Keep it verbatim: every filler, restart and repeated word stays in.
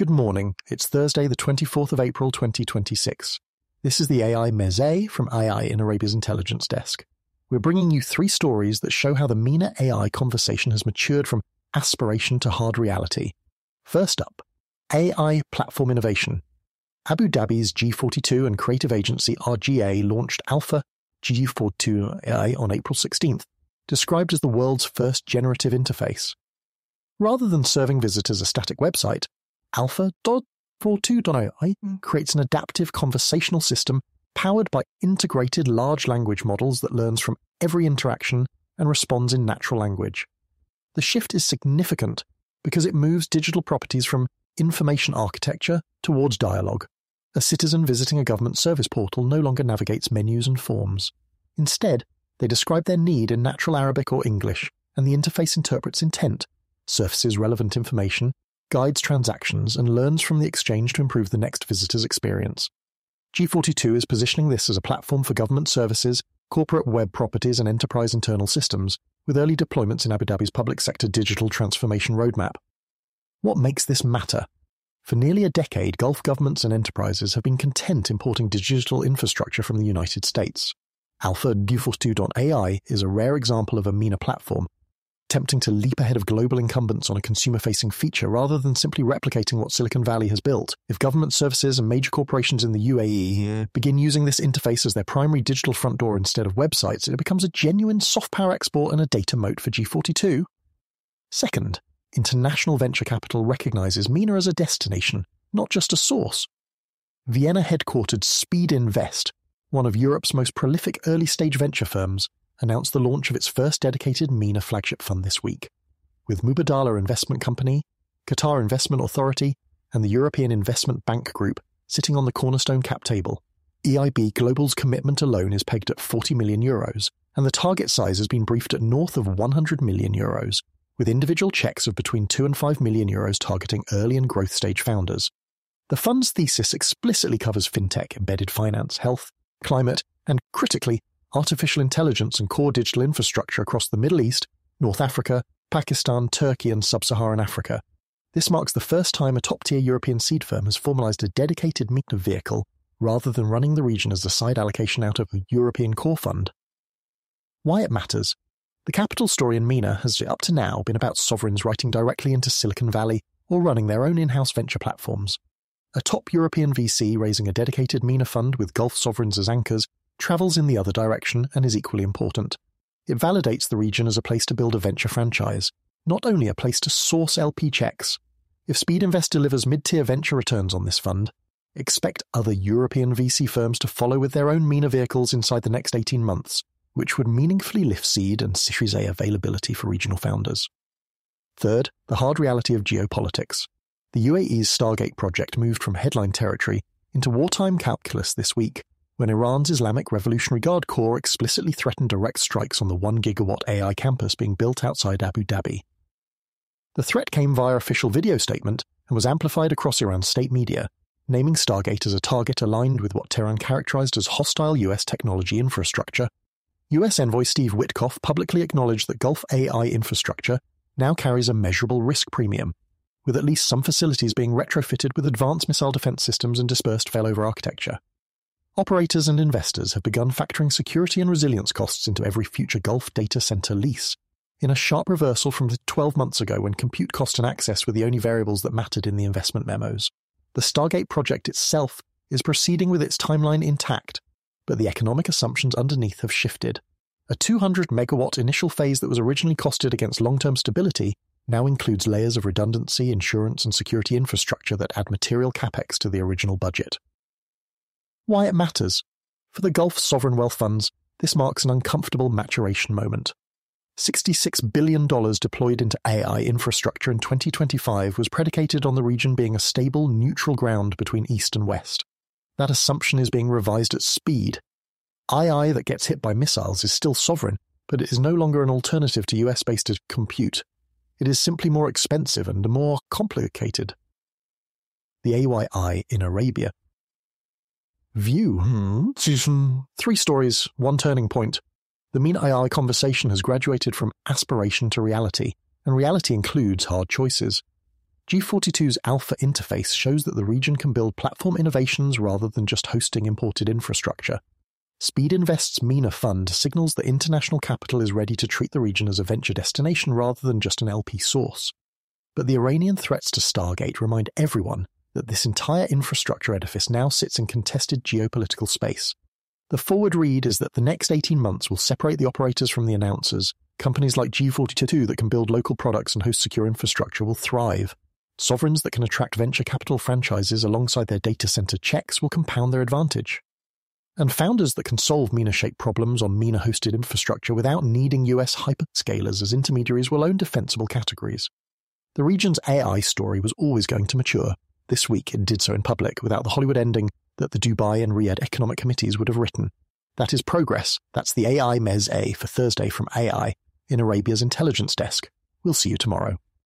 Good morning. It's Thursday, the twenty-fourth of April, twenty twenty-six. This is the A I Meze from A I in Arabia's intelligence desk. We're bringing you three stories that show how the MENA A I conversation has matured from aspiration to hard reality. First up, A I platform innovation. Abu Dhabi's G forty-two and creative agency R G A launched Alpha G forty-two A I on April sixteenth, described as the world's first generative interface. Rather than serving visitors a static website, Alpha forty-two A I creates an adaptive conversational system powered by integrated large language models that learns from every interaction and responds in natural language. The shift is significant because it moves digital properties from information architecture towards dialogue. A citizen visiting a government service portal no longer navigates menus and forms. Instead, they describe their need in natural Arabic or English, and the interface interprets intent, surfaces relevant information, guides transactions, and learns from the exchange to improve the next visitor's experience. G forty-two is positioning this as a platform for government services, corporate web properties, and enterprise internal systems, with early deployments in Abu Dhabi's public sector digital transformation roadmap. What makes this matter? For nearly a decade, Gulf governments and enterprises have been content importing digital infrastructure from the United States. Alpha G forty-two A I is a rare example of a MENA platform, attempting to leap ahead of global incumbents on a consumer-facing feature rather than simply replicating what Silicon Valley has built. If government services and major corporations in the U A E begin using this interface as their primary digital front door instead of websites, it becomes a genuine soft power export and a data moat for G forty-two. Second, international venture capital recognizes MENA as a destination, not just a source. Vienna-headquartered Speed Invest, one of Europe's most prolific early-stage venture firms, announced the launch of its first dedicated MENA flagship fund this week, with Mubadala Investment Company, Qatar Investment Authority, and the European Investment Bank Group sitting on the cornerstone cap table. E I B Global's commitment alone is pegged at forty million euros, and the target size has been briefed at north of one hundred million euros, with individual checks of between two and five million euros targeting early and growth stage founders. The fund's thesis explicitly covers fintech, embedded finance, health, climate, and, critically, artificial intelligence and core digital infrastructure across the Middle East, North Africa, Pakistan, Turkey, and Sub-Saharan Africa. This marks the first time a top-tier European seed firm has formalized a dedicated MENA vehicle rather than running the region as a side allocation out of a European core fund. Why it matters? The capital story in MENA has up to now been about sovereigns writing directly into Silicon Valley or running their own in-house venture platforms. A top European V C raising a dedicated MENA fund with Gulf sovereigns as anchors travels in the other direction and is equally important. It validates the region as a place to build a venture franchise, not only a place to source L P checks. If Speed Invest delivers mid-tier venture returns on this fund, expect other European V C firms to follow with their own MENA vehicles inside the next eighteen months, which would meaningfully lift seed and Series A availability for regional founders. Third, the hard reality of geopolitics. The U A E's Stargate project moved from headline territory into wartime calculus this week, when Iran's Islamic Revolutionary Guard Corps explicitly threatened direct strikes on the one gigawatt A I campus being built outside Abu Dhabi. The threat came via official video statement and was amplified across Iran's state media, naming Stargate as a target aligned with what Tehran characterized as hostile U S technology infrastructure. U S envoy Steve Witkoff publicly acknowledged that Gulf A I infrastructure now carries a measurable risk premium, with at least some facilities being retrofitted with advanced missile defense systems and dispersed failover architecture. Operators and investors have begun factoring security and resilience costs into every future Gulf data center lease, in a sharp reversal from the twelve months ago when compute cost and access were the only variables that mattered in the investment memos. The Stargate project itself is proceeding with its timeline intact, but the economic assumptions underneath have shifted. A two hundred megawatt initial phase that was originally costed against long-term stability now includes layers of redundancy, insurance, and security infrastructure that add material capex to the original budget. Why it matters? For the Gulf sovereign wealth funds, this marks an uncomfortable maturation moment. sixty-six billion dollars deployed into A I infrastructure in twenty twenty-five was predicated on the region being a stable, neutral ground between East and West. That assumption is being revised at speed. A I that gets hit by missiles is still sovereign, but it is no longer an alternative to U S-based compute. It is simply more expensive and more complicated. The A Y I in Arabia. View. Hmm. Three stories, one turning point. The MENA A I conversation has graduated from aspiration to reality, and reality includes hard choices. G forty-two's Alpha interface shows that the region can build platform innovations rather than just hosting imported infrastructure. Speed Invest's MENA fund signals that international capital is ready to treat the region as a venture destination rather than just an L P source. But the Iranian threats to Stargate remind everyone that this entire infrastructure edifice now sits in contested geopolitical space. The forward read is that the next eighteen months will separate the operators from the announcers. Companies like G forty-two that can build local products and host secure infrastructure will thrive. Sovereigns that can attract venture capital franchises alongside their data center checks will compound their advantage. And founders that can solve MENA-shaped problems on MENA-hosted infrastructure without needing U S hyperscalers as intermediaries will own defensible categories. The region's A I story was always going to mature. This week it did so in public without the Hollywood ending that the Dubai and Riyadh economic committees would have written. That is progress. That's the A I Mez A for Thursday from A I in Arabia's intelligence desk. We'll see you tomorrow.